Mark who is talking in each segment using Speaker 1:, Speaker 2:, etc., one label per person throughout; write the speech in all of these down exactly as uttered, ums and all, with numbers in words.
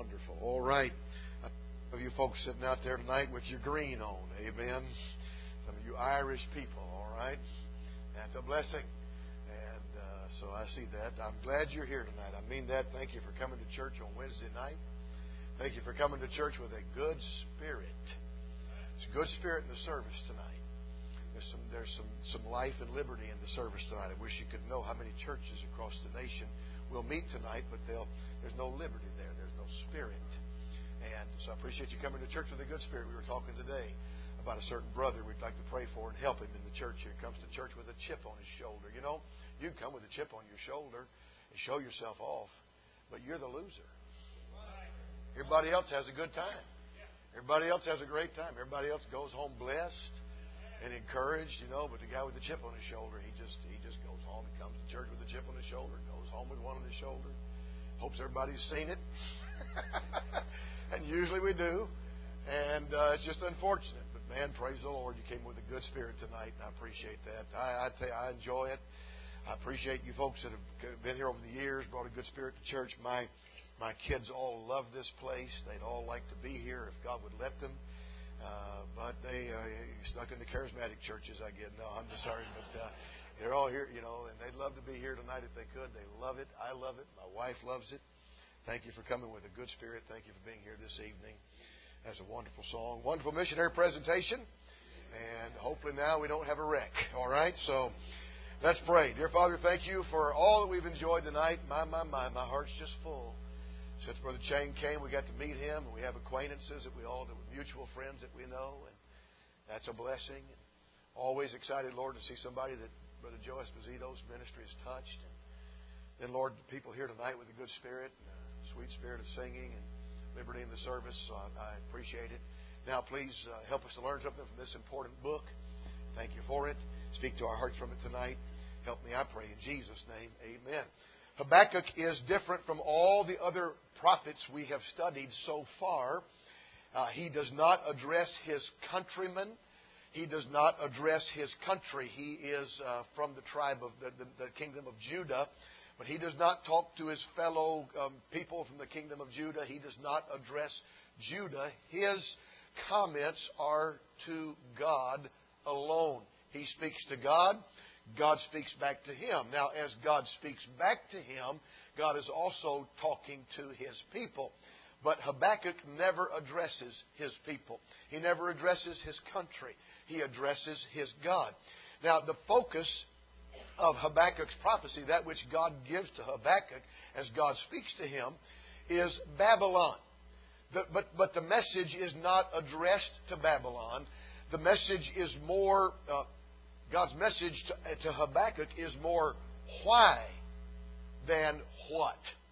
Speaker 1: wonderful. All right. Some of you folks sitting out there tonight with your green on. Amen. Some of you Irish people. All right. That's a blessing. And uh, so I see that. I'm glad you're here tonight. I mean that. Thank you for coming to church on Wednesday night. Thank you for coming to church with a good spirit. It's a good spirit in the service tonight. There's some there's some, some life and liberty in the service tonight. I wish you could know how many churches across the nation will meet tonight, but they'll, there's no liberty there. There's no spirit. And so I appreciate you coming to church with a good spirit. We were talking today about a certain brother we'd like to pray for and help him in the church here. He comes to church with a chip on his shoulder. You know, you can come with a chip on your shoulder and show yourself off, but you're the loser. Everybody else has a good time. Everybody else has a great time. Everybody else goes home blessed and encouraged, you know, but the guy with the chip on his shoulder, he just he just goes home. He comes to church with a chip on his shoulder, goes home with one on his shoulder, hopes everybody's seen it. And usually we do. And uh, it's just unfortunate. But man, praise the Lord, you came with a good spirit tonight, and I appreciate that. I, I tell you, I enjoy it. I appreciate you folks that have been here over the years, brought a good spirit to church. My my kids all love this place. They'd all like to be here if God would let them. Uh, but they uh, stuck in the charismatic churches, I get. No, I'm just sorry, but uh, they're all here, you know, and they'd love to be here tonight if they could. They love it. I love it. My wife loves it. Thank you for coming with a good spirit. Thank you for being here this evening. That's a wonderful song. Wonderful missionary presentation. And hopefully now we don't have a wreck. All right? So let's pray. Dear Father, thank you for all that we've enjoyed tonight. My, my, my, my heart's just full. Since Brother Chang came, we got to meet him. And we have acquaintances that we all, that were mutual friends that we know. And that's a blessing. And always excited, Lord, to see somebody that Brother Joe Esposito's ministry has touched. And then, Lord, the people here tonight with a good spirit, and a sweet spirit of singing and liberty in the service. So I, I appreciate it. Now, please uh, help us to learn something from this important book. Thank you for it. Speak to our hearts from it tonight. Help me, I pray, in Jesus' name. Amen. Habakkuk is different from all the other prophets we have studied so far. Uh, he does not address his countrymen. He does not address his country. He is uh, from the tribe of the, the, the kingdom of Judah. But he does not talk to his fellow um, people from the kingdom of Judah. He does not address Judah. His comments are to God alone. He speaks to God. God speaks back to him. Now, as God speaks back to him, God is also talking to his people. But Habakkuk never addresses his people. He never addresses his country. He addresses his God. Now, the focus of Habakkuk's prophecy, that which God gives to Habakkuk as God speaks to him, is Babylon. The, but, but the message is not addressed to Babylon. The message is more, uh, God's message to, to Habakkuk is more why than what,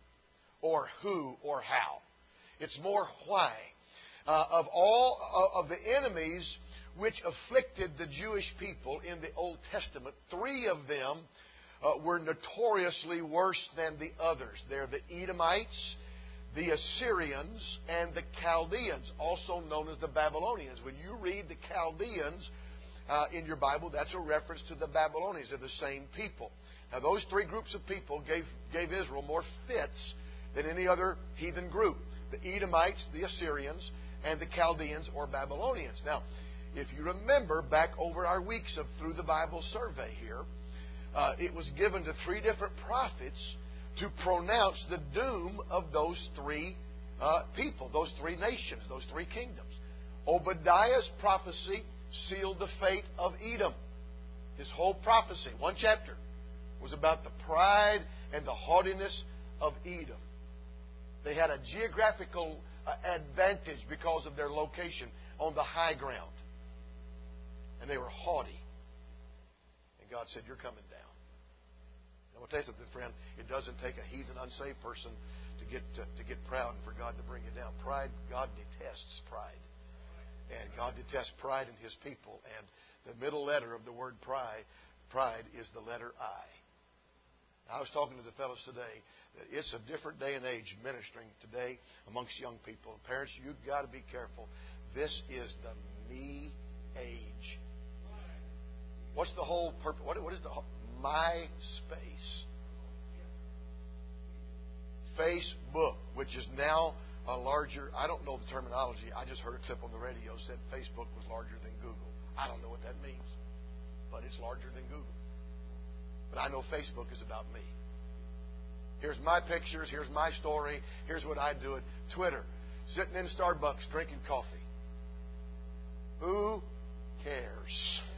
Speaker 1: or who, or how. It's more why. Uh, of all uh, of the enemies which afflicted the Jewish people in the Old Testament, three of them uh, were notoriously worse than the others. They're the Edomites, the Assyrians, and the Chaldeans, also known as the Babylonians. When you read the Chaldeans uh, in your Bible, that's a reference to the Babylonians. They're the same people. Now, those three groups of people gave, gave Israel more fits than any other heathen group. The Edomites, the Assyrians, and the Chaldeans or Babylonians. Now, if you remember back over our weeks of Through the Bible survey here, uh, it was given to three different prophets to pronounce the doom of those three uh, people, those three nations, those three kingdoms. Obadiah's prophecy sealed the fate of Edom. His whole prophecy, one chapter, was about the pride and the haughtiness of Edom. They had a geographical uh, advantage because of their location on the high ground. And they were haughty. And God said, you're coming down. I'm going to tell you something, friend. It doesn't take a heathen, unsaved person to get to, to get proud and for God to bring you down. Pride, God detests pride. And God detests pride in His people. And the middle letter of the word pride, pride is the letter I. I was talking to the fellows today. It's a different day and age ministering today amongst young people. And parents, you've got to be careful. This is the me age. What's the whole purpose? What, what is the MySpace? Facebook, which is now a larger, I don't know the terminology. I just heard a clip on the radio said Facebook was larger than Google. I don't know what that means, but it's larger than Google. But I know Facebook is about me. Here's my pictures. Here's my story. Here's what I do. It. Twitter, sitting in Starbucks drinking coffee. Who cares?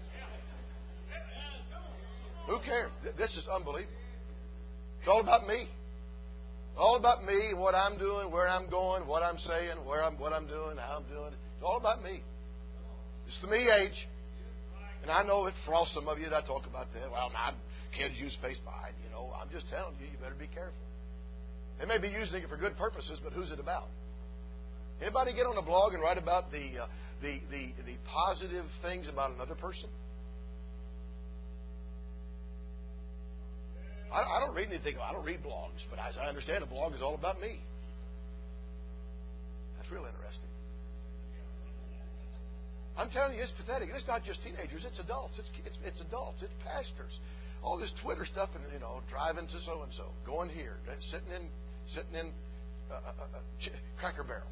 Speaker 1: Who cares? This is unbelievable. It's all about me. All about me, what I'm doing, where I'm going, what I'm saying, where I'm, what I'm doing, how I'm doing it. It's all about me. It's the me age. And I know that for all some of you that talk about that, well, my kids use Facebook. You know, I'm just telling you, you better be careful. They may be using it for good purposes, but who's it about? Anybody get on a blog and write about the uh, the, the the positive things about another person? I, I don't read anything. I don't read blogs, but as I understand, a blog is all about me. That's real interesting. I'm telling you, it's pathetic. And it's not just teenagers. It's adults. It's, it's, it's adults. It's pastors. All this Twitter stuff and, you know, driving to so-and-so, going here, sitting in sitting in uh, uh, uh, Cracker Barrel.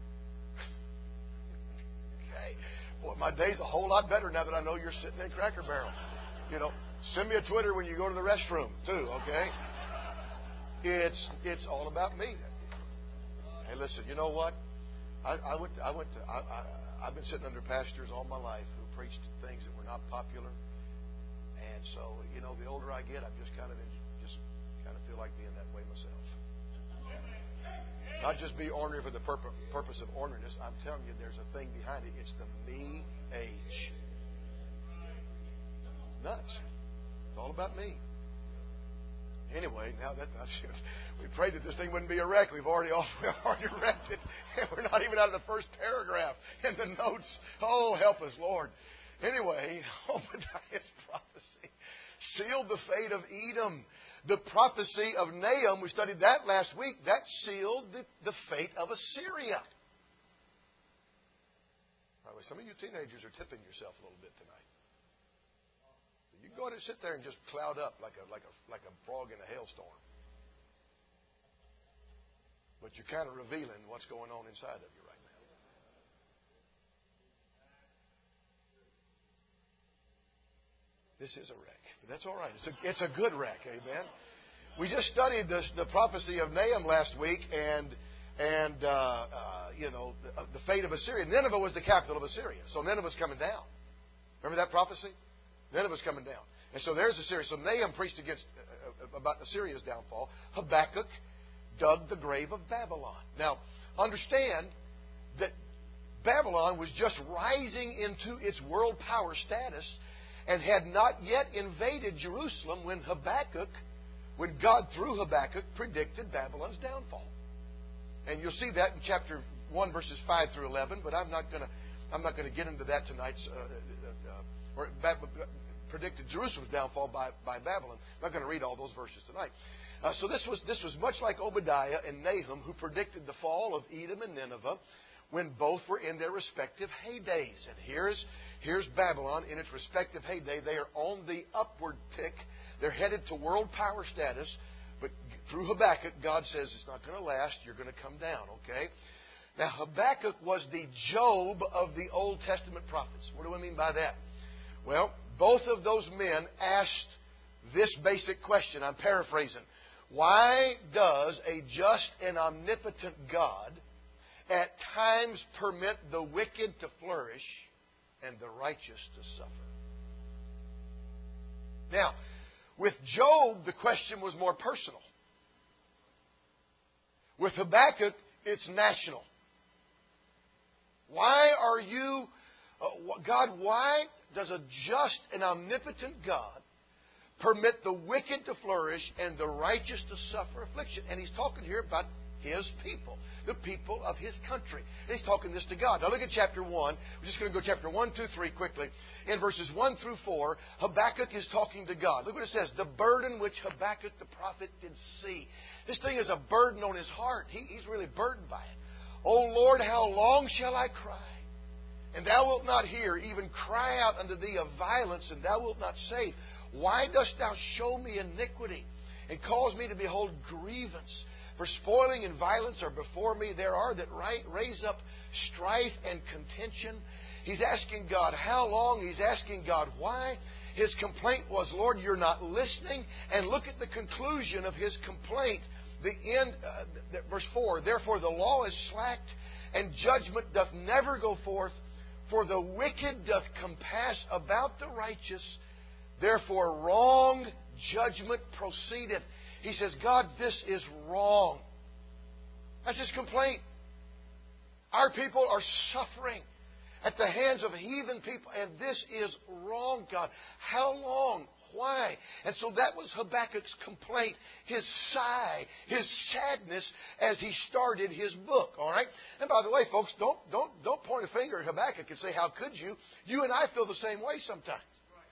Speaker 1: Okay. Boy, my day's a whole lot better now that I know you're sitting in Cracker Barrel. You know, send me a Twitter when you go to the restroom, too, okay? It's it's all about me. Hey, listen, you know what? I, I went to, I went to, I, I, I've been sitting under pastors all my life who preached things that were not popular. And so, you know, the older I get, I'm just kind of just kind of feel like being that way myself. Not just be ornery for the purpose purpose of orneriness. I'm telling you, there's a thing behind it. It's the me age. It's nuts. It's all about me. Anyway, now that we prayed that this thing wouldn't be a wreck, we've already we've already wrecked it, and we're not even out of the first paragraph in the notes. Oh, help us, Lord. Anyway, Obadiah's prophecy sealed the fate of Edom. The prophecy of Nahum, we studied that last week, that sealed the, the fate of Assyria. By the way, some of you teenagers are tipping yourself a little bit tonight. You can go ahead and sit there and just cloud up like a like a like a frog in a hailstorm. But you're kind of revealing what's going on inside of you right now. This is a wreck. But that's all right. It's a, it's a good wreck. Amen. We just studied this, the prophecy of Nahum last week, and and uh, uh, you know the, uh, the fate of Assyria. Nineveh was the capital of Assyria, so Nineveh's coming down. Remember that prophecy? Nineveh's coming down, and so there's Assyria. So Nahum preached against uh, about Assyria's downfall. Habakkuk dug the grave of Babylon. Now, understand that Babylon was just rising into its world power status and had not yet invaded Jerusalem when Habakkuk, when God through Habakkuk predicted Babylon's downfall. And you'll see that in chapter one, verses five through eleven. But I'm not going to I'm not going to get into that tonight. Uh, uh, or predicted Jerusalem's downfall by, by Babylon. I'm not going to read all those verses tonight. Uh, so this was this was much like Obadiah and Nahum, who predicted the fall of Edom and Nineveh when both were in their respective heydays. And here's here's Babylon in its respective heyday. They are on the upward tick. They're headed to world power status. But through Habakkuk, God says it's not going to last. You're going to come down, okay? Now, Habakkuk was the Job of the Old Testament prophets. What do I mean by that? Well, both of those men asked this basic question. I'm paraphrasing. Why does a just and omnipotent God at times permit the wicked to flourish and the righteous to suffer? Now, with Job, the question was more personal. With Habakkuk, it's national. Why are you, uh, God, why does a just and omnipotent God permit the wicked to flourish and the righteous to suffer affliction? And he's talking here about His people, the people of His country. And he's talking this to God. Now look at chapter one. We're just going to go chapter one, two, three quickly. In verses one through four, Habakkuk is talking to God. Look what it says. The burden which Habakkuk the prophet did see. This thing is a burden on his heart. He, he's really burdened by it. O Lord, how long shall I cry? And thou wilt not hear, even cry out unto thee of violence, and thou wilt not save. Why dost thou show me iniquity, and cause me to behold grievance? For spoiling and violence are before me. There are that raise up strife and contention. He's asking God how long. He's asking God why. His complaint was, Lord, you're not listening. And look at the conclusion of his complaint. The end, uh, verse four. Therefore the law is slacked, and judgment doth never go forth. For the wicked doth compass about the righteous. Therefore wrong judgment proceedeth. He says, God, this is wrong. That's his complaint. Our people are suffering at the hands of heathen people, and this is wrong, God. How long? Why? And so that was Habakkuk's complaint, his sigh, his sadness as he started his book. All right? And by the way, folks, don't don't don't point a finger at Habakkuk and say, how could you? You and I feel the same way sometimes.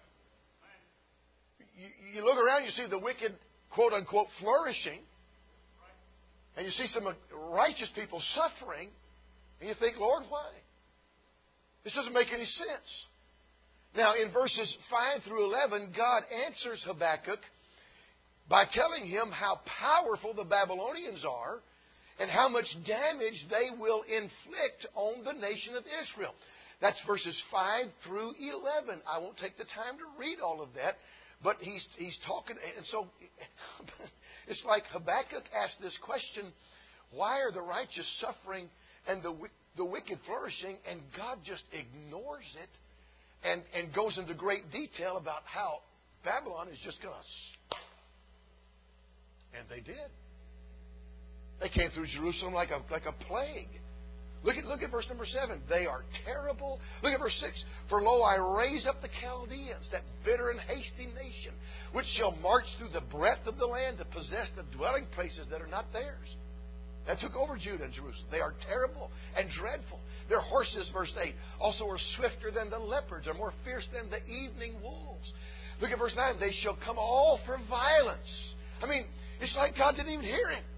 Speaker 1: You, you look around, you see the wicked, quote unquote, flourishing, and you see some righteous people suffering, and you think, Lord, why? This doesn't make any sense. Now, in verses five through eleven, God answers Habakkuk by telling him how powerful the Babylonians are and how much damage they will inflict on the nation of Israel. That's verses five through eleven. I won't take the time to read all of that, but he's he's talking, and so it's like Habakkuk asked this question, why are the righteous suffering and the the wicked flourishing? And God just ignores it. And, and goes into great detail about how Babylon is just going to... And they did. They came through Jerusalem like a, like a plague. Look at, look at verse number seven. They are terrible. Look at verse six. For lo, I raise up the Chaldeans, that bitter and hasty nation, which shall march through the breadth of the land to possess the dwelling places that are not theirs. That took over Judah and Jerusalem. They are terrible and dreadful. Their horses, verse eight, also are swifter than the leopards, are more fierce than the evening wolves. Look at verse nine. They shall come all for violence. I mean, it's like God didn't even hear him.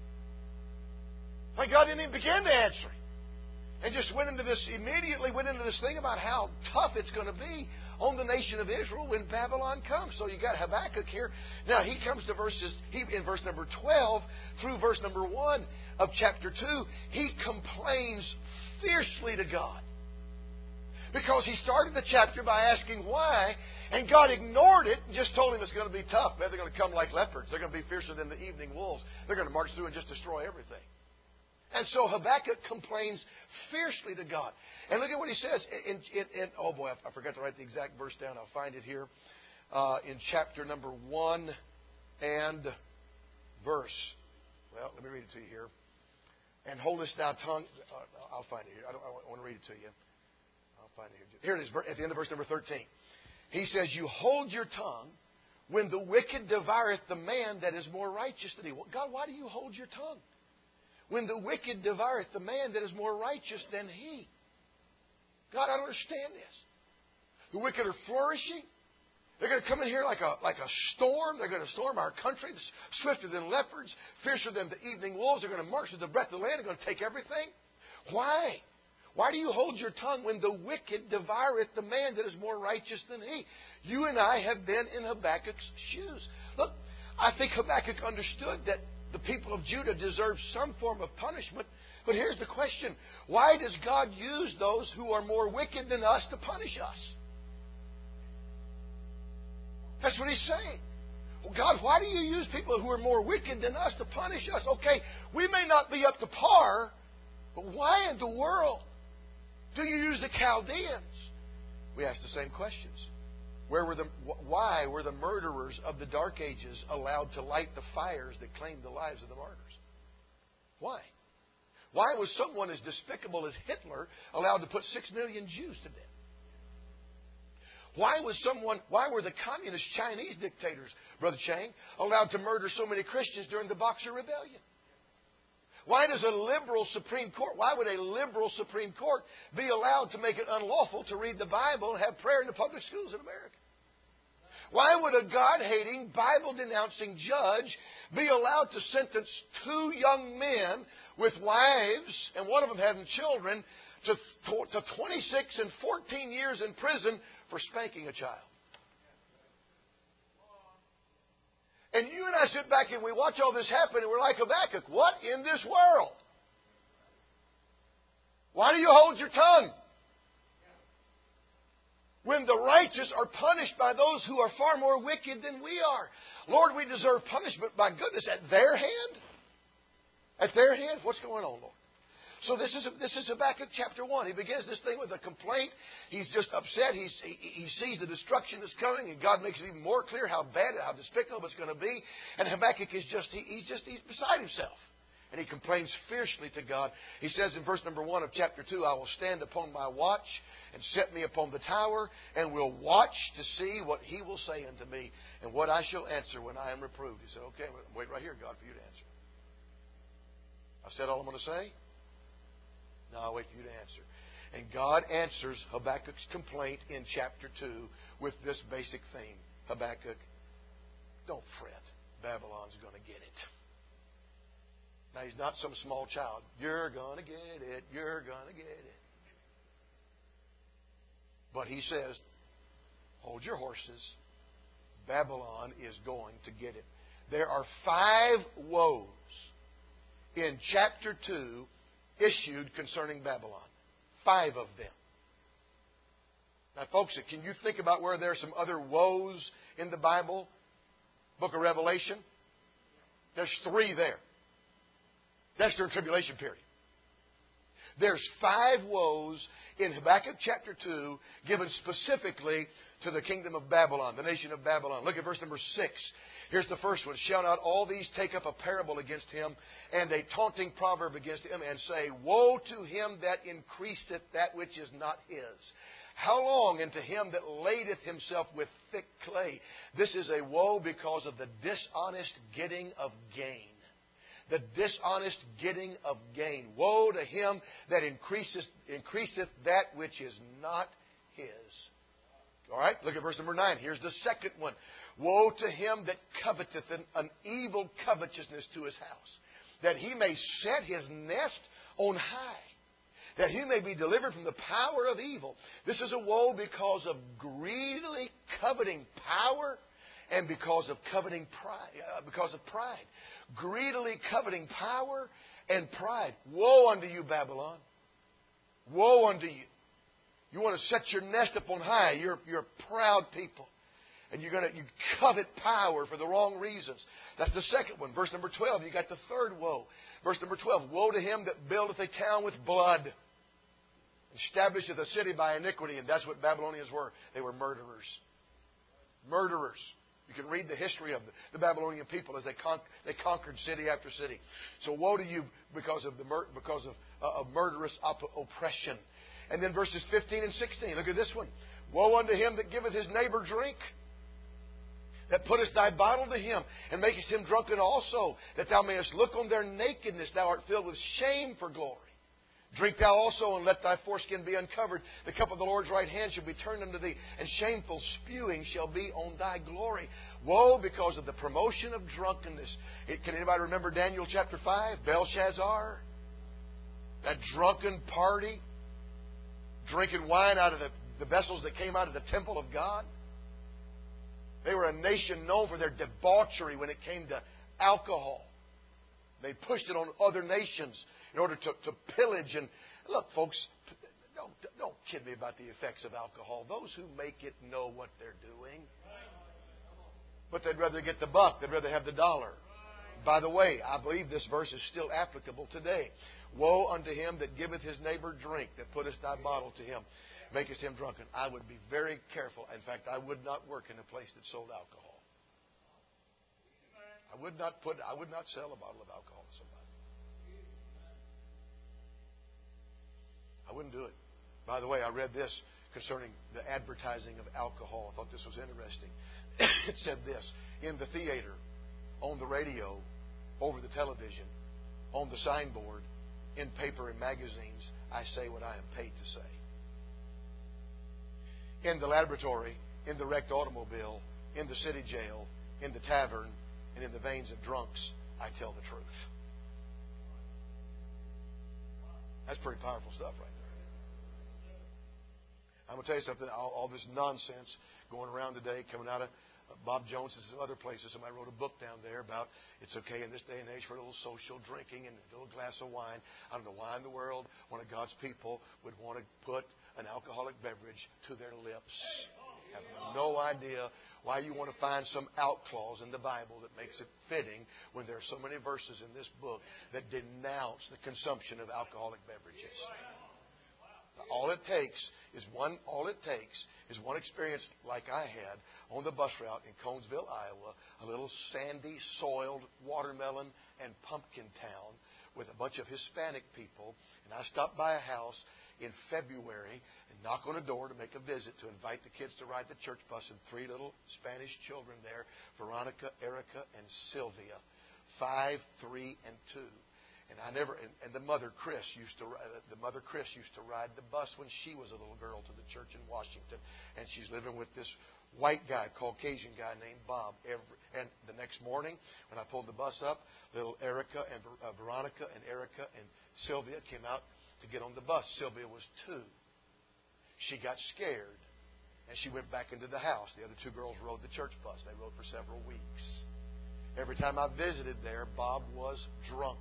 Speaker 1: Like God didn't even begin to answer him. And just went into this, immediately went into this thing about how tough it's going to be on the nation of Israel when Babylon comes. So you got Habakkuk here. Now he comes to verses, he, in verse number twelve through verse number one of chapter two, he complains fiercely to God. Because he started the chapter by asking why, and God ignored it and just told him it's going to be tough. Man, they're going to come like leopards. They're going to be fiercer than the evening wolves. They're going to march through and just destroy everything. And so Habakkuk complains fiercely to God. And look at what he says. In, in, in, oh boy, I forgot to write the exact verse down. I'll find it here. Uh, in chapter number one and verse. Well, let me read it to you here. And hold this thou tongue. Uh, I'll find it here. I, don't, I want to read it to you. I'll find it here. Here it is at the end of verse number thirteen. He says, you hold your tongue when the wicked devoureth the man that is more righteous than he. Well, God, why do you hold your tongue? When the wicked devoureth the man that is more righteous than he. God, I don't understand this. The wicked are flourishing. They're going to come in here like a like a storm. They're going to storm our country, swifter than leopards, fiercer than the evening wolves. They're going to march through the breadth of the land. They're going to take everything. Why? Why do you hold your tongue when the wicked devoureth the man that is more righteous than he? You and I have been in Habakkuk's shoes. Look, I think Habakkuk understood that the people of Judah deserve some form of punishment. But here's the question. Why does God use those who are more wicked than us to punish us? That's what he's saying. Well, God, why do you use people who are more wicked than us to punish us? Okay, we may not be up to par, but why in the world do you use the Chaldeans? We ask the same questions. Where were the, why were the murderers of the Dark Ages allowed to light the fires that claimed the lives of the martyrs? Why? Why was someone as despicable as Hitler allowed to put six million Jews to death? Why was someone? Why were the communist Chinese dictators, Brother Chang, allowed to murder so many Christians during the Boxer Rebellion? Why does a liberal Supreme Court, why would a liberal Supreme Court be allowed to make it unlawful to read the Bible and have prayer in the public schools in America? Why would a God-hating, Bible-denouncing judge be allowed to sentence two young men with wives, and one of them having children, to, to twenty-six and fourteen years in prison for spanking a child? And you and I sit back and we watch all this happen and we're like Habakkuk, what in this world? Why do you hold your tongue? When the righteous are punished by those who are far more wicked than we are. Lord, we deserve punishment, by goodness, at their hand? At their hand? What's going on, Lord? So this is this is Habakkuk chapter one. He begins this thing with a complaint. He's just upset. He's, he, he sees the destruction that's coming, and God makes it even more clear how bad, how despicable it's going to be. And Habakkuk is just he, he's just he's beside himself, and he complains fiercely to God. He says in verse number one of chapter two, "I will stand upon my watch and set me upon the tower, and will watch to see what He will say unto me, and what I shall answer when I am reproved." He said, "Okay, wait right here, God, for you to answer. I've said all I'm going to say. Now I'll wait for you to answer." And God answers Habakkuk's complaint in chapter two with this basic theme. Habakkuk, don't fret. Babylon's going to get it. Now, he's not some small child. You're going to get it. You're going to get it. But he says, hold your horses. Babylon is going to get it. There are five woes in chapter two issued concerning Babylon. Five of them. Now, folks, can you think about where there are some other woes in the Bible? Book of Revelation. There's three there. That's during tribulation period. There's five woes in Habakkuk chapter two given specifically to the kingdom of Babylon, the nation of Babylon. Look at verse number six. Here's the first one. "Shall not all these take up a parable against him, and a taunting proverb against him, and say, Woe to him that increaseth that which is not his? How long unto him that ladeth himself with thick clay?" This is a woe because of the dishonest getting of gain. The dishonest getting of gain. Woe to him that increaseth, increaseth that which is not his. All right, look at verse number nine. Here's the second one. "Woe to him that coveteth an, an evil covetousness to his house, that he may set his nest on high, that he may be delivered from the power of evil." This is a woe because of greedily coveting power and because of coveting pride, uh, because of pride. Greedily coveting power and pride. Woe unto you, Babylon. Woe unto you. You want to set your nest up on high. You're, you're a proud people. And you're going to you covet power for the wrong reasons. That's the second one. Verse number twelve, you got the third woe. Verse number twelve, "Woe to him that buildeth a town with blood, establisheth a city by iniquity." And that's what Babylonians were. They were murderers. Murderers. You can read the history of the, the Babylonian people as they, con- they conquered city after city. So woe to you because of the mur- because of, uh, of murderous op- oppression. And then verses fifteen and sixteen. Look at this one. "Woe unto him that giveth his neighbor drink, that puttest thy bottle to him, and makest him drunken also, that thou mayest look on their nakedness. Thou art filled with shame for glory. Drink thou also, and let thy foreskin be uncovered. The cup of the Lord's right hand shall be turned unto thee, and shameful spewing shall be on thy glory." Woe because of the promotion of drunkenness. Can anybody remember Daniel chapter five? Belshazzar? That drunken party? Drinking wine out of the, the vessels that came out of the temple of God? They were a nation known for their debauchery when it came to alcohol. They pushed it on other nations in order to, to pillage. And look, folks, don't, don't kid me about the effects of alcohol. Those who make it know what they're doing. But they'd rather get the buck. They'd rather have the dollar. By the way, I believe this verse is still applicable today. "Woe unto him that giveth his neighbor drink, that puttest thy bottle to him, makest him drunken." I would be very careful. In fact, I would not work in a place that sold alcohol. I would not put. I would not sell a bottle of alcohol to somebody. I wouldn't do it. By the way, I read this concerning the advertising of alcohol. I thought this was interesting. It said this: in the theater, on the radio, over the television, on the signboard, in paper and magazines, I say what I am paid to say. In the laboratory, in the wrecked automobile, in the city jail, in the tavern, and in the veins of drunks, I tell the truth. That's pretty powerful stuff right there. I'm going to tell you something. All, all this nonsense going around today, coming out of Bob Jones and some other places. Somebody wrote a book down there about it's okay in this day and age for a little social drinking and a little glass of wine. I don't know why in the world one of God's people would want to put an alcoholic beverage to their lips. I have no idea why you want to find some out clause in the Bible that makes it fitting when there are so many verses in this book that denounce the consumption of alcoholic beverages. All it takes is one. All it takes is one experience like I had on the bus route in Conesville, Iowa, a little sandy, soiled watermelon and pumpkin town with a bunch of Hispanic people. And I stopped by a house in February and knocked on a door to make a visit to invite the kids to ride the church bus, and three little Spanish children there: Veronica, Erica, and Sylvia, five, three, and two. And I never, and, and the mother Chris used to, the mother Chris used to ride the bus when she was a little girl to the church in Washington, and she's living with this white guy, Caucasian guy named Bob. Every, and the next morning, when I pulled the bus up, little Erica and uh, Veronica and Erica and Sylvia came out to get on the bus. Sylvia was two. She got scared, and she went back into the house. The other two girls rode the church bus. They rode for several weeks. Every time I visited there, Bob was drunk.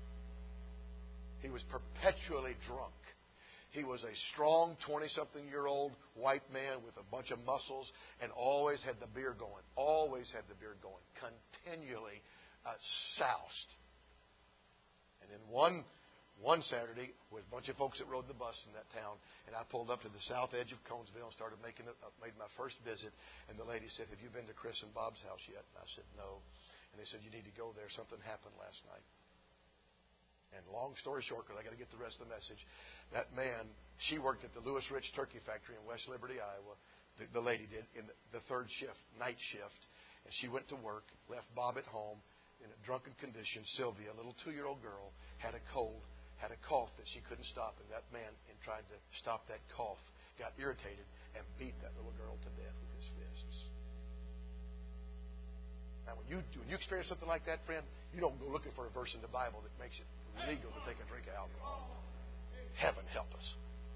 Speaker 1: He was perpetually drunk. He was a strong twenty-something-year-old white man with a bunch of muscles and always had the beer going. Always had the beer going. Continually uh, soused. And then one one Saturday, with a bunch of folks that rode the bus in that town, and I pulled up to the south edge of Conesville and started making a, uh, made my first visit. And the lady said, "Have you been to Chris and Bob's house yet?" And I said, "No." And they said, "You need to go there. Something happened last night." And long story short, because I got to get the rest of the message, that man, she worked at the Lewis Rich Turkey Factory in West Liberty, Iowa. The, the lady did in the, the third shift, night shift, and she went to work, left Bob at home in a drunken condition. Sylvia, a little two-year-old girl, had a cold, had a cough that she couldn't stop, and that man, in trying to stop that cough, got irritated and beat that little girl to death with his fists. Now, when you when you experience something like that, friend, you don't go looking for a verse in the Bible that makes it legal to take a drink of alcohol. Heaven help us.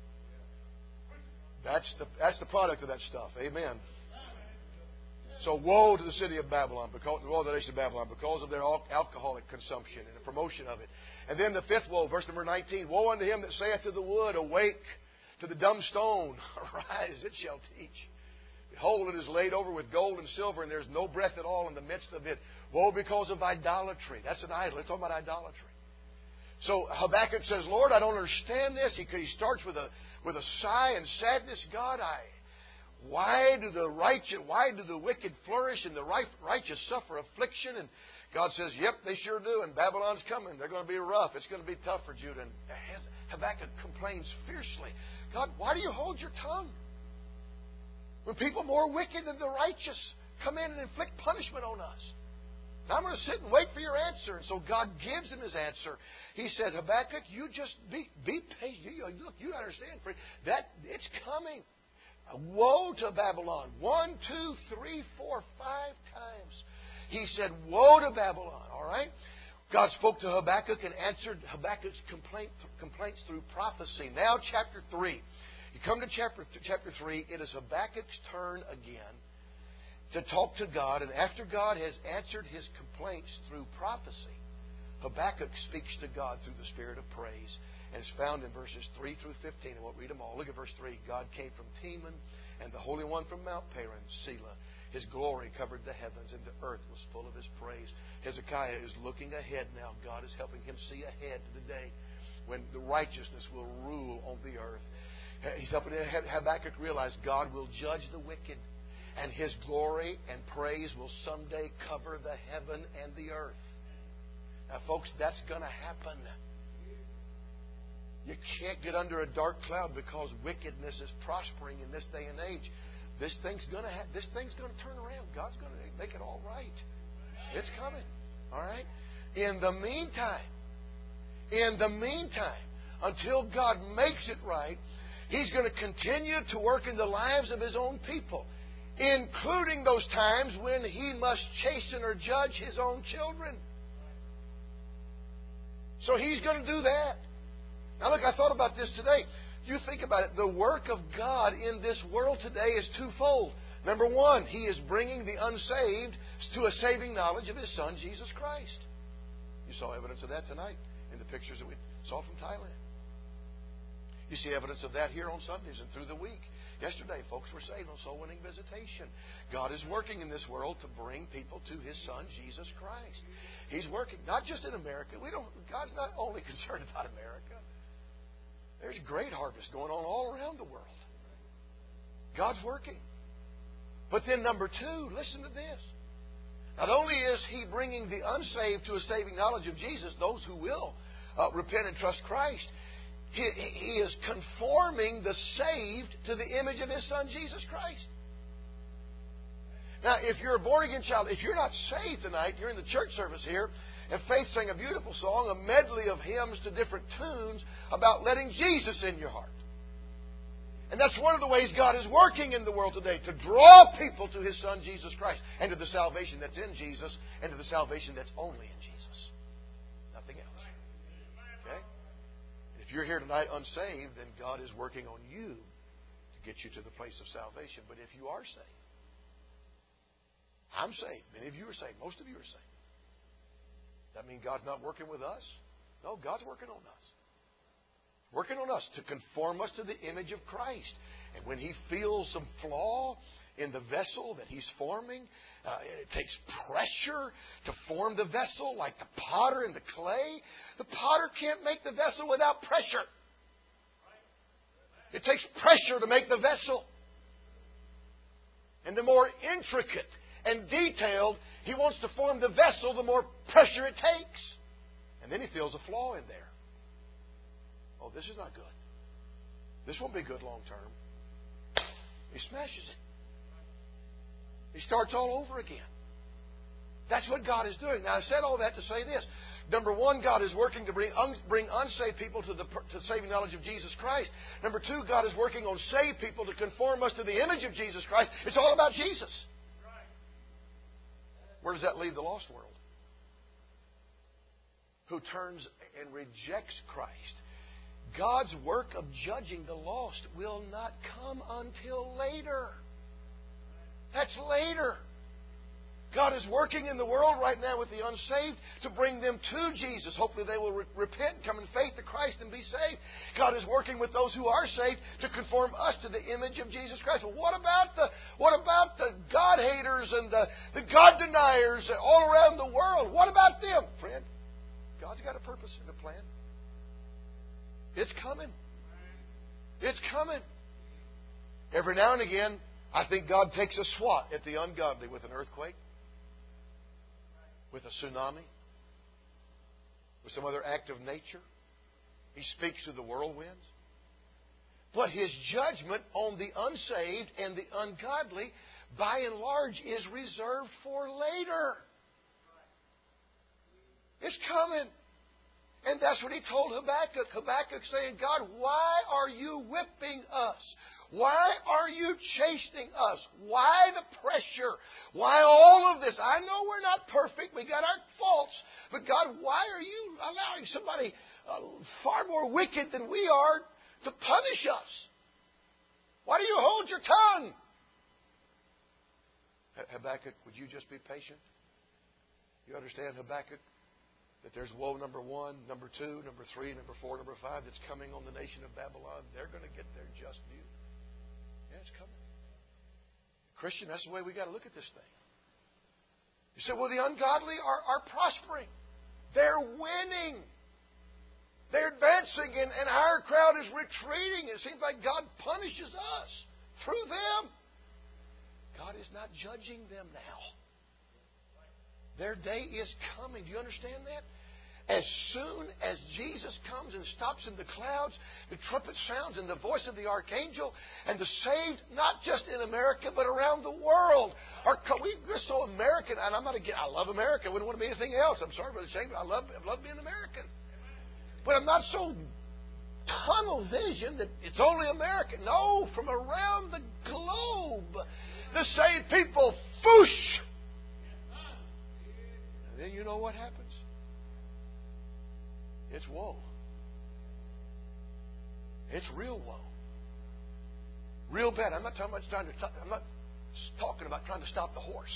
Speaker 1: That's the that's the product of that stuff. Amen. So woe to the city of Babylon, because woe to the nation of Babylon, because of their alcoholic consumption and the promotion of it. And then the fifth woe, verse number nineteen: Woe unto him that saith to the wood, Awake; to the dumb stone, Arise, it shall teach. Behold, it is laid over with gold and silver, and there's no breath at all in the midst of it. Woe because of idolatry. That's an idol. Let's talk about idolatry. So Habakkuk says, Lord, I don't understand this. He, he starts with a with a sigh and sadness. God, I why do the righteous, why do the wicked flourish and the righteous suffer affliction? And God says, Yep, they sure do. And Babylon's coming. They're going to be rough. It's going to be tough for Judah. And Habakkuk complains fiercely. God, why do you hold your tongue? When people more wicked than the righteous come in and inflict punishment on us. Now I'm going to sit and wait for your answer. And so God gives him his answer. He said, Habakkuk, you just be, be patient. You, look, you understand, friend, that it's coming. Woe to Babylon. One, two, three, four, five times. He said, woe to Babylon. All right? God spoke to Habakkuk and answered Habakkuk's complaint, complaints through prophecy. Now chapter three. You come to chapter chapter three, it is Habakkuk's turn again to talk to God. And after God has answered his complaints through prophecy, Habakkuk speaks to God through the spirit of praise. And it's found in verses three through fifteen. I won't read them all. Look at verse three. God came from Teman, and the Holy One from Mount Paran, Selah. His glory covered the heavens, and the earth was full of his praise. Hezekiah is looking ahead now. God is helping him see ahead to the day when the righteousness will rule on the earth. He's helping Habakkuk realize God will judge the wicked, and his glory and praise will someday cover the heaven and the earth. Now, folks, that's going to happen. You can't get under a dark cloud because wickedness is prospering in this day and age. This thing's going to ha- this thing's going to turn around. God's going to make it all right. It's coming. All right? In the meantime, in the meantime, until God makes it right, He's going to continue to work in the lives of His own people, including those times when He must chasten or judge His own children. So He's going to do that. Now look, I thought about this today. You think about it. The work of God in this world today is twofold. Number one, He is bringing the unsaved to a saving knowledge of His Son, Jesus Christ. You saw evidence of that tonight in the pictures that we saw from Thailand. You see evidence of that here on Sundays and through the week. Yesterday, folks were saved on soul winning visitation. God is working in this world to bring people to His Son, Jesus Christ. He's working, not just in America. We don't. God's not only concerned about America. There's great harvest going on all around the world. God's working. But then number two, listen to this. Not only is He bringing the unsaved to a saving knowledge of Jesus, those who will uh, repent and trust Christ, He, he is conforming the saved to the image of His Son, Jesus Christ. Now, if you're a born-again child, if you're not saved tonight, you're in the church service here, and Faith sang a beautiful song, a medley of hymns to different tunes about letting Jesus in your heart. And that's one of the ways God is working in the world today, to draw people to His Son, Jesus Christ, and to the salvation that's in Jesus, and to the salvation that's only in Jesus. Nothing else. Okay? If you're here tonight unsaved, then God is working on you to get you to the place of salvation. But if you are saved, I'm saved. Many of you are saved. Most of you are saved. That mean God's not working with us? No, God's working on us. Working on us to conform us to the image of Christ. And when He feels some flaw in the vessel that He's forming, uh, it takes pressure to form the vessel, like the potter and the clay. The potter can't make the vessel without pressure. It takes pressure to make the vessel. And the more intricate and detailed He wants to form the vessel, the more pressure it takes. And then He feels a flaw in there. Oh, this is not good. This won't be good long term. He smashes it. He starts all over again. That's what God is doing. Now, I said all that to say this. Number one, God is working to bring, un, bring unsaved people to the to saving knowledge of Jesus Christ. Number two, God is working on saved people to conform us to the image of Jesus Christ. It's all about Jesus. Where does that leave the lost world? Who turns and rejects Christ. God's work of judging the lost will not come until later. That's later. God is working in the world right now with the unsaved to bring them to Jesus. Hopefully they will re- repent and come in faith to Christ and be saved. God is working with those who are saved to conform us to the image of Jesus Christ. Well, what about the what about the God haters and the, the God deniers all around the world? What about them, friend? God's got a purpose and a plan. It's coming. It's coming. Every now and again, I think God takes a swat at the ungodly with an earthquake, with a tsunami, with some other act of nature. He speaks through the whirlwinds. But His judgment on the unsaved and the ungodly, by and large, is reserved for later. It's coming. And that's what He told Habakkuk. Habakkuk saying, God, why are you whipping us? Why are you chastening us? Why the pressure? Why all of this? I know we're not perfect. We got our faults. But God, why are you allowing somebody uh, far more wicked than we are to punish us? Why do you hold your tongue? Habakkuk, would you just be patient? You understand, Habakkuk? That there's woe number one, number two, number three, number four, number five that's coming on the nation of Babylon. They're going to get their just due. Yeah, it's coming. Christian, that's the way we got to look at this thing. You say, well, the ungodly are, are prospering. They're winning. They're advancing, and, and our crowd is retreating. It seems like God punishes us through them. God is not judging them now. Their day is coming. Do you understand that? As soon as Jesus comes and stops in the clouds, the trumpet sounds and the voice of the archangel, and the saved, not just in America, but around the world, are we're so American. And I'm not against, I love America. I wouldn't want to be anything else. I'm sorry, Brother Shane, but I love, I love being American. But I'm not so tunnel vision that it's only America. No, from around the globe, the saved people, whoosh! And then you know what happens? It's woe. It's real woe. Real bad. I'm not talking about trying to. I'm not. talking about trying to stop the horse.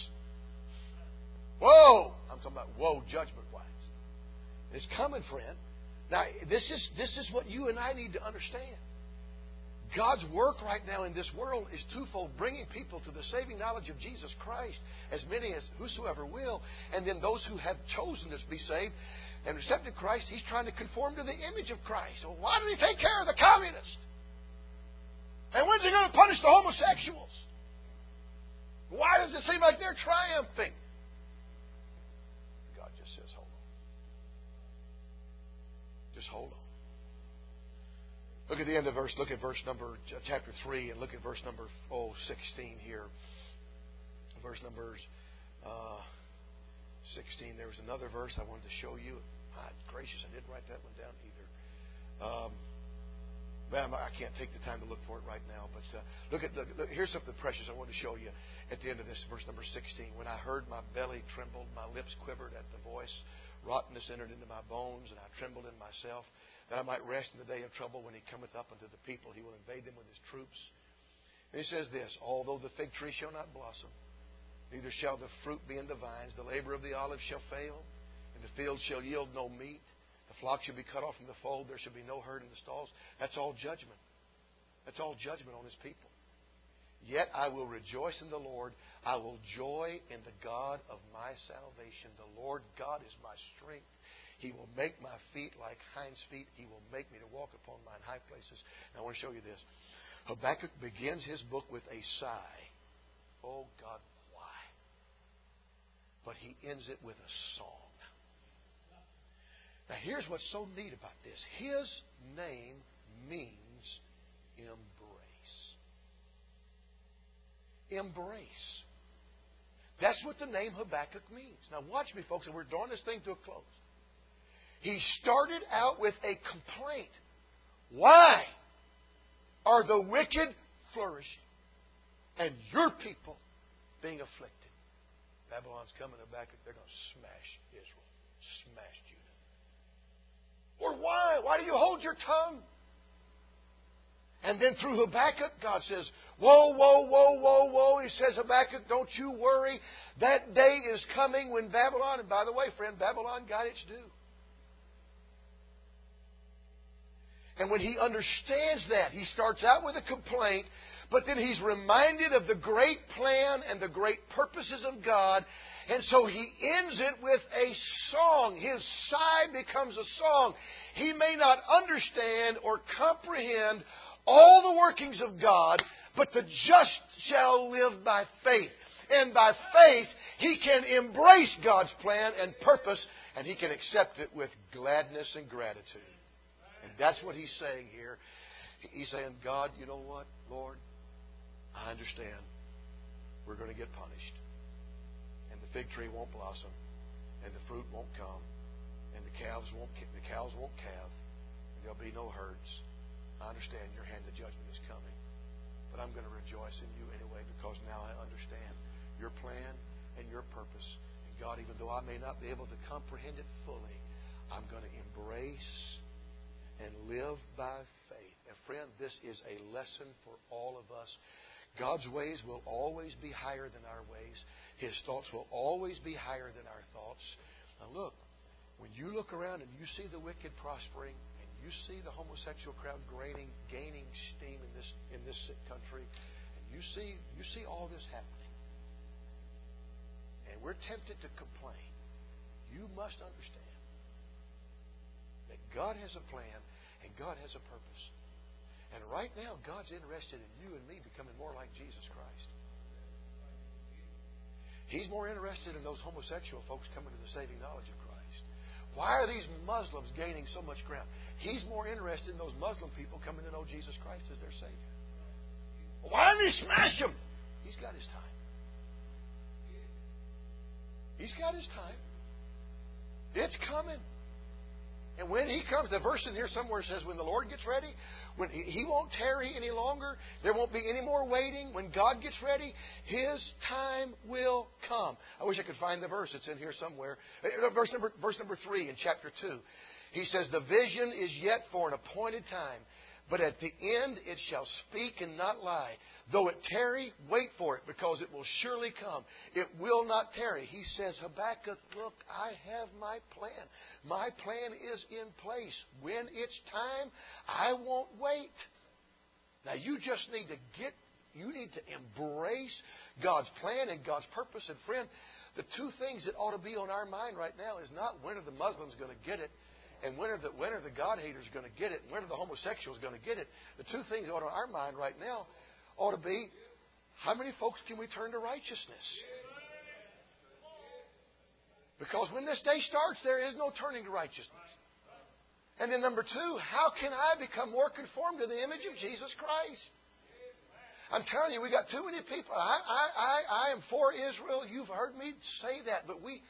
Speaker 1: Whoa! I'm talking about woe judgment-wise. It's coming, friend. Now, this is this is what you and I need to understand. God's work right now in this world is twofold: bringing people to the saving knowledge of Jesus Christ, as many as whosoever will, and then those who have chosen to be saved and accepted Christ, He's trying to conform to the image of Christ. So why did He take care of the communists? And when's He going to punish the homosexuals? Why does it seem like they're triumphing? God just says, hold on. Just hold on. Look at the end of verse. Look at verse number chapter three, and look at verse number oh sixteen here. Verse numbers uh, sixteen. There was another verse I wanted to show you. My gracious, I didn't write that one down either. Um, man, I can't take the time to look for it right now. But uh, look at look, look, here's something precious I want to show you at the end of this verse number sixteen. When I heard, my belly trembled, my lips quivered at the voice. Rottenness entered into my bones, and I trembled in myself, that I might rest in the day of trouble when He cometh up unto the people. He will invade them with His troops. And He says this: although the fig tree shall not blossom, neither shall the fruit be in the vines, the labor of the olive shall fail, and the field shall yield no meat. The flock shall be cut off from the fold. There shall be no herd in the stalls. That's all judgment. That's all judgment on His people. Yet I will rejoice in the Lord. I will joy in the God of my salvation. The Lord God is my strength. He will make my feet like hinds' feet. He will make me to walk upon mine high places. Now I want to show you this. Habakkuk begins his book with a sigh. Oh God, why? But he ends it with a song. Now here's what's so neat about this. His name means embrace. Embrace. That's what the name Habakkuk means. Now watch me, folks, and we're drawing this thing to a close. He started out with a complaint. Why are the wicked flourishing and your people being afflicted? Babylon's coming, Habakkuk. They're going to smash Israel. Smash Judah. Lord, why? Why do you hold your tongue? And then through Habakkuk, God says, whoa, whoa, whoa, whoa, whoa. He says, Habakkuk, don't you worry. That day is coming when Babylon, and by the way, friend, Babylon got its due. And when he understands that, he starts out with a complaint, but then he's reminded of the great plan and the great purposes of God. And so he ends it with a song. His sigh becomes a song. He may not understand or comprehend all the workings of God, but the just shall live by faith. And by faith, he can embrace God's plan and purpose, and he can accept it with gladness and gratitude. And that's what he's saying here. He's saying, God, you know what, Lord? I understand we're going to get punished. And the fig tree won't blossom. And the fruit won't come. And the calves won't, the cows won't calve. And there'll be no herds. I understand your hand of judgment is coming. But I'm going to rejoice in you anyway, because now I understand your plan and your purpose. And God, even though I may not be able to comprehend it fully, I'm going to embrace and live by faith. And friend, this is a lesson for all of us. God's ways will always be higher than our ways. His thoughts will always be higher than our thoughts. Now look, when you look around and you see the wicked prospering, and you see the homosexual crowd gaining, gaining steam in this in this country, and you see you see all this happening, and we're tempted to complain, you must understand that God has a plan and God has a purpose. And right now, God's interested in you and me becoming more like Jesus Christ. He's more interested in those homosexual folks coming to the saving knowledge of Christ. Why are these Muslims gaining so much ground? He's more interested in those Muslim people coming to know Jesus Christ as their Savior. Why didn't He smash them? He's got His time. He's got His time. It's coming. And when He comes, the verse in here somewhere says, when the Lord gets ready, when He, he won't tarry any longer, there won't be any more waiting. When God gets ready, His time will come. I wish I could find the verse. It's in here somewhere. Verse number, verse number three in chapter two. He says, the vision is yet for an appointed time, But at the end it shall speak and not lie. Though it tarry, wait for it, because it will surely come. It will not tarry. He says, Habakkuk, look, I have my plan. My plan is in place. When it's time, I won't wait. Now you just need to get, you need to embrace God's plan and God's purpose. And friend, the two things that ought to be on our mind right now is not when are the Muslims going to get it, and when are the, when are the God haters going to get it, and when are the homosexuals going to get it. The two things that ought to be on our mind right now ought to be, how many folks can we turn to righteousness? Because when this day starts, there is no turning to righteousness. And then number two, how can I become more conformed to the image of Jesus Christ? I'm telling you, we got too many people. I, I, I, I am for Israel. You've heard me say that, but we...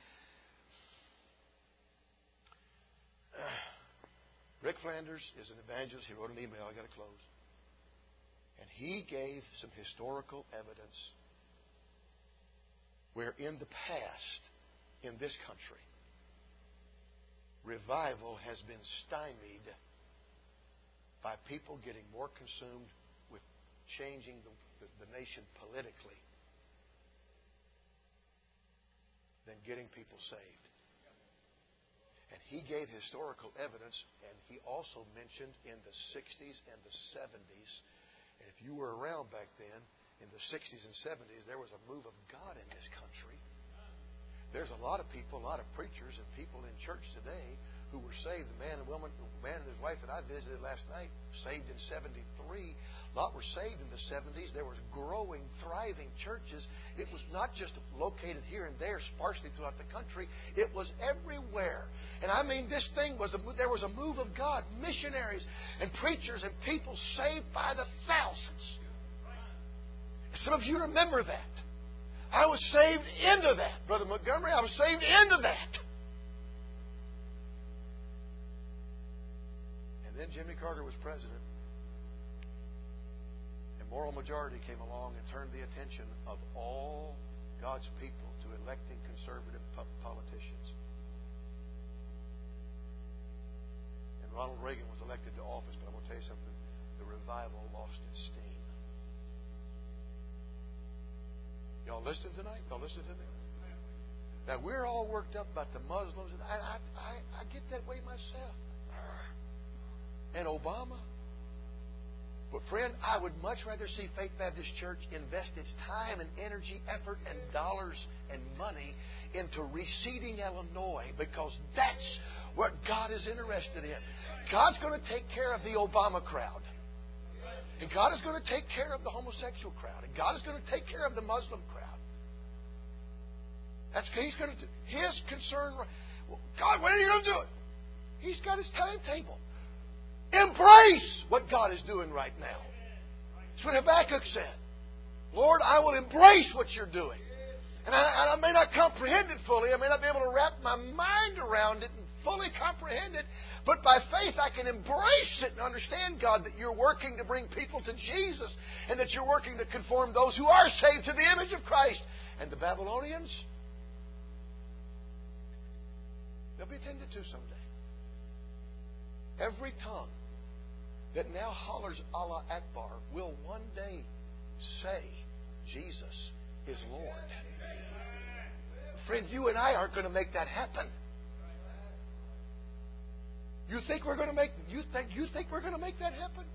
Speaker 1: Rick Flanders is an evangelist. He wrote an email. I got to close. And he gave some historical evidence where in the past, in this country, revival has been stymied by people getting more consumed with changing the, the, the nation politically than getting people saved. And he gave historical evidence, and he also mentioned in the sixties and the seventies. And if you were around back then, in the sixties and seventies, there was a move of God in this country. There's a lot of people, a lot of preachers and people in church today who were saved. The man and woman, the man and his wife that I visited last night, saved in seventy-three. A lot were saved in the seventies. There was growing, thriving churches. It was not just located here and there, sparsely throughout the country. It was everywhere. And I mean, this thing was a, there was a move of God, missionaries and preachers and people saved by the thousands. Some of you remember that. I was saved into that, Brother Montgomery. I was saved into that. And then Jimmy Carter was president. And moral majority came along and turned the attention of all God's people to electing conservative politicians. And Ronald Reagan was elected to office, but I'm going to tell you something. The revival lost its steam. Y'all listening tonight? Y'all listening to me? Now, we're all worked up about the Muslims. And I, I, I, I get that way myself. And Obama. But friend, I would much rather see Faith Baptist Church invest its time and energy, effort, and dollars and money into reseeding Illinois, because that's what God is interested in. God's going to take care of the Obama crowd. And God is going to take care of the homosexual crowd. And God is going to take care of the Muslim crowd. That's He's going to do. His concern. Well, God, when are you going to do it? He's got His timetable. Embrace what God is doing right now. That's what Habakkuk said. Lord, I will embrace what you're doing. And I, I may not comprehend it fully. I may not be able to wrap my mind around it and fully comprehend it. But by faith, I can embrace it and understand, God, that you're working to bring people to Jesus, and that you're working to conform those who are saved to the image of Christ. And the Babylonians, they'll be attended to someday. Every tongue that now hollers Allah Akbar will one day say, Jesus is Lord. Friend, you and I aren't going to make that happen. You think we're going to make you think you think we're going to make that happen?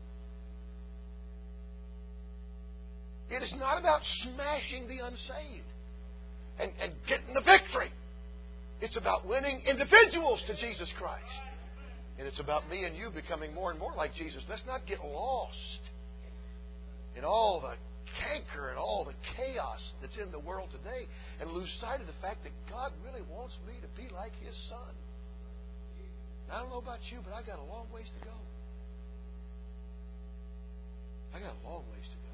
Speaker 1: It is not about smashing the unsaved and, and getting the victory. It's about winning individuals to Jesus Christ. And it's about me and you becoming more and more like Jesus. Let's not get lost in all the canker and all the chaos that's in the world today and lose sight of the fact that God really wants me to be like His Son. I don't know about you, but I got a long ways to go. I got a long ways to go.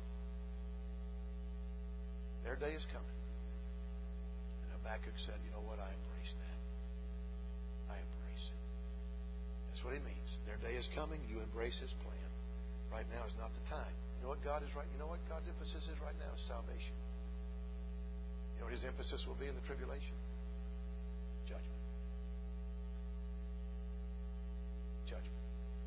Speaker 1: Their day is coming. And Habakkuk said, you know what? I embrace that. I embrace it. That's what he means. Their day is coming. You embrace His plan. Right now is not the time. You know what God is right? You know what God's emphasis is right now? Is salvation. You know what His emphasis will be in the tribulation? Judgment. Judgment. So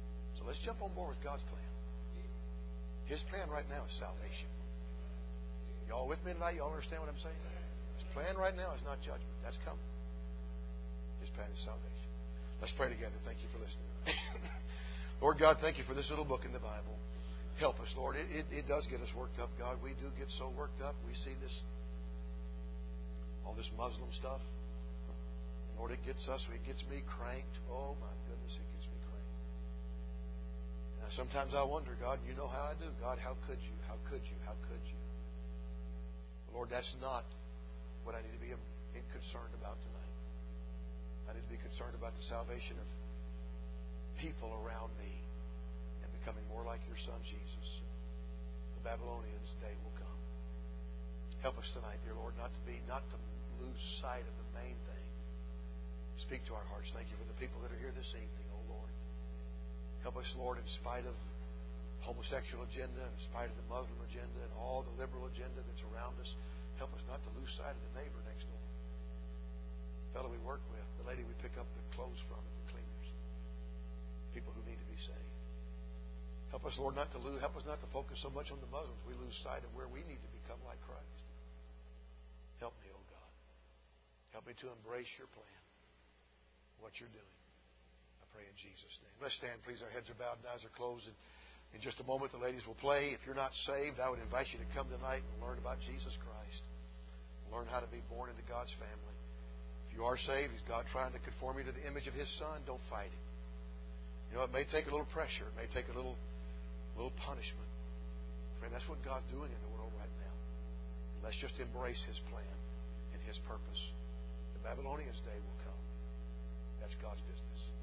Speaker 1: So let's jump on board with God's plan. His plan right now is salvation. Y'all with me tonight? Y'all understand what I'm saying? His plan right now is not judgment. That's coming. His plan is salvation. Let's pray together. Thank you for listening. Lord God, thank you for this little book in the Bible. Help us, Lord. It, it, it does get us worked up, God. We do get so worked up. We see this, all this Muslim stuff. Lord, it gets us. It gets me cranked. Oh, my goodness, it gets me cranked. Now, sometimes I wonder, God, you know how I do. God, how could you? How could you? How could you? Lord, that's not what I need to be concerned about tonight. I need to be concerned about the salvation of people around me and becoming more like your Son, Jesus. The Babylonians' day will come. Help us tonight, dear Lord, not to be, not to lose sight of the main thing. Speak to our hearts. Thank you for the people that are here this evening, oh Lord. Help us, Lord, in spite of homosexual agenda, in spite of the Muslim agenda, and all the liberal agenda that's around us, help us not to lose sight of the neighbor next door. The fellow we work with, the lady we pick up the clothes from at the cleaners. People who need to be saved. Help us, Lord, not to lose, help us not to focus so much on the Muslims we lose sight of where we need to become like Christ. Help me, oh God. Help me to embrace your plan, what you're doing. I pray in Jesus' name. Let's stand, please. Our heads are bowed and eyes are closed. And in just a moment, the ladies will play. If you're not saved, I would invite you to come tonight and learn about Jesus Christ. Learn how to be born into God's family. If you are saved, is God trying to conform you to the image of His Son? Don't fight Him. You know, it may take a little pressure. It may take a little, little punishment. Friend, that's what God's doing in the world right now. Let's just embrace His plan and His purpose. The Babylonians' day will come. That's God's business.